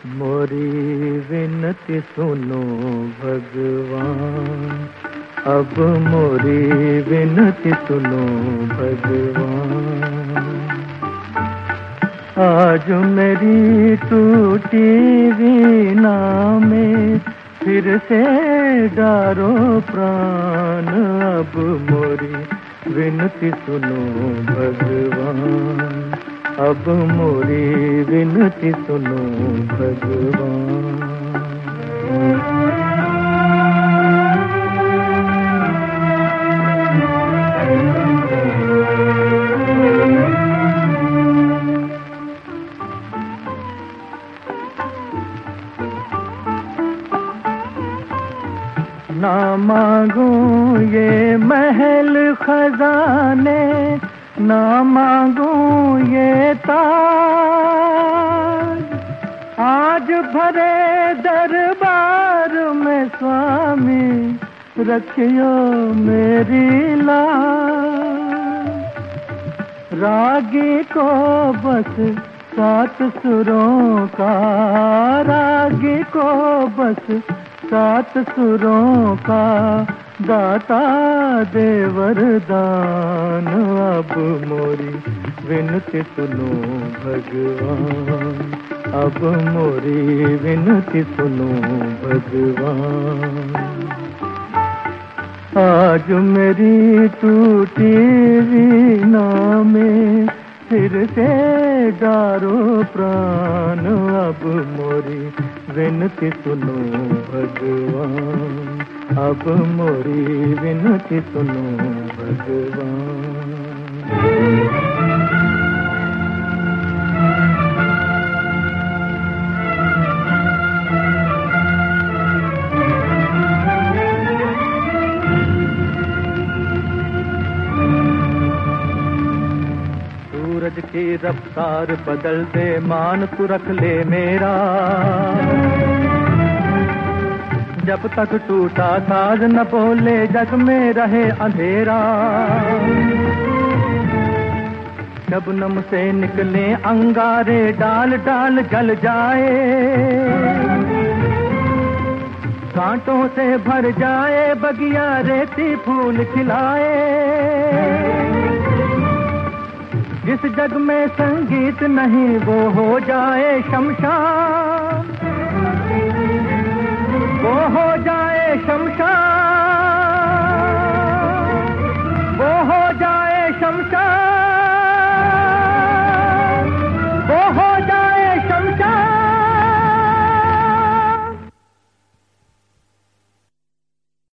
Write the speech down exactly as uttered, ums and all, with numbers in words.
मोरी विनती सुनो भगवान, अब मोरी विनती सुनो भगवान। आज मेरी टूटी वीणा में फिर से डारो प्राण, अब मोरी विनती सुनो भगवान, अब मोरी विनती सुनो भगवान। ना मांगू ये महल खजाने, ना मांगू ये ताज, आज भरे दरबार में स्वामी रखियो मेरी लाज। रागी को बस सात सुरों का, रागी को बस सात सुरों का दाता दे वरदान, अब मोरी विनती सुनो भगवान, अब मोरी विनती सुनो भगवान। आज मेरी टूटी वीणा में फिर से डारो प्राण, अब मोरी विनती सुनो भगवान, अब मोरी विनती सुनो भगवान। सूरज की रफ्तार बदल दे, मान तू रख ले मेरा, जब तक टूटा साज न बोले जग में रहे अंधेरा। शबनम से निकले अंगारे, डाल डाल जल जाए, कांटों से भर जाए बगिया, रेती फूल खिलाए। जिस जग में संगीत नहीं वो हो जाए शमशान,